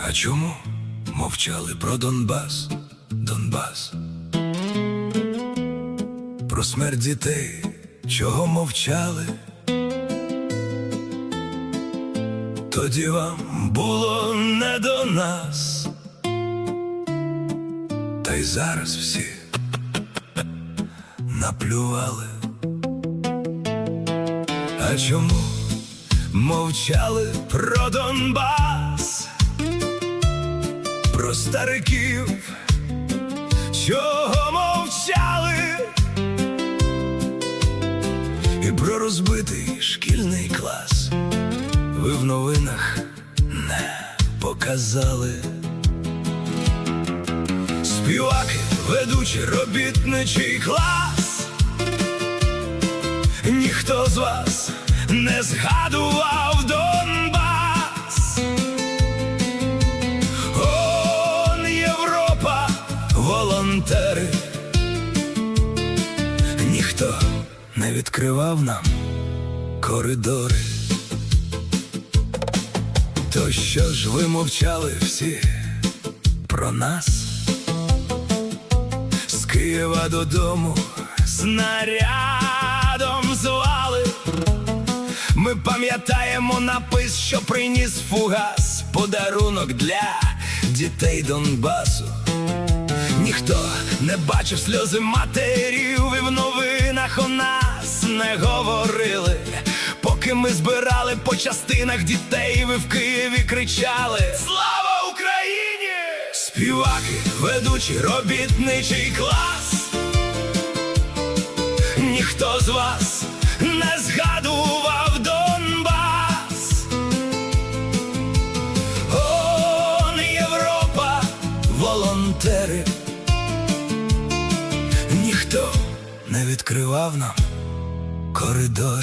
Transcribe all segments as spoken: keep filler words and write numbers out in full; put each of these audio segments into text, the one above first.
А чому мовчали про Донбас, Донбас? Про смерть дітей, чого мовчали? Тоді вам було не до нас, та й зараз всі наплювали. А чому мовчали про Донбас? Про стариків, чого мовчали? І про розбитий шкільний клас ви в новинах не показали. Співаки, ведучі, робітничий клас, ніхто з вас не згадував Донбас. Он Європа, волонтери, ніхто не відкривав нам коридори. То що ж ви мовчали всі про нас? З Києва додому снарядом звали. Ми пам'ятаємо напис, що приніс фугас, подарунок для дітей Донбасу. Ніхто не бачив сльози матерів, і в новинах у нас не говорили. Поки ми збирали по частинах дітей, ви в Києві кричали: «Слава Україні!» Співаки, ведучі, робітничий клас, ніхто з вас не згадував Донбас. Он Європа, волонтери, ніхто не відкривав нам коридори.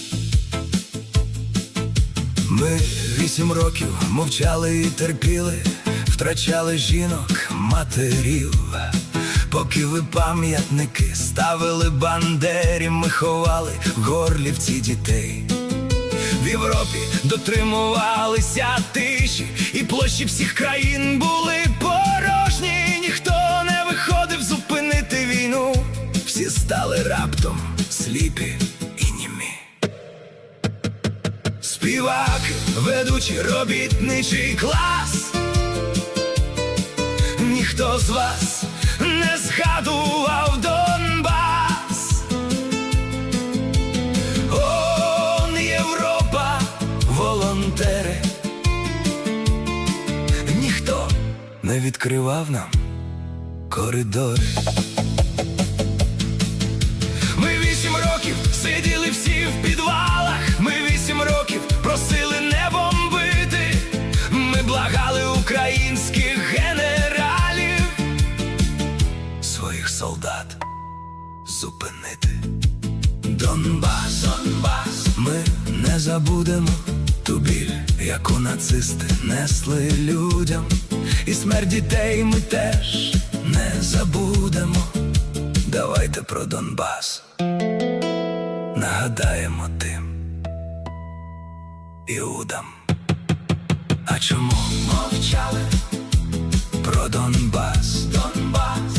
Ми вісім років мовчали і терпіли, втрачали жінок, матерів. Поки ви пам'ятники ставили Бандері, ми ховали в Горлівці дітей. В Європі дотримувалися тиші, і площі всіх країн були порожні. Ніхто не виходив зупинити війну, всі стали раптом сліпі і німі. Співаки, ведучі, робітничий клас, ніхто з вас не згадував Донбас. Он Європа, волонтери, ніхто не відкривав нам коридори. Ми вісім років сиділи всі в підвалах, ми вісім років просили не бомбити, ми благали українських генералів своїх солдат зупинити. Донбас, Донбас, ми не забудемо ту біль, яку нацисти несли людям, і смерть дітей ми теж не забудемо. Давайте про Донбас нагадаємо тим іудам. А чому мовчали про Донбас, Донбас?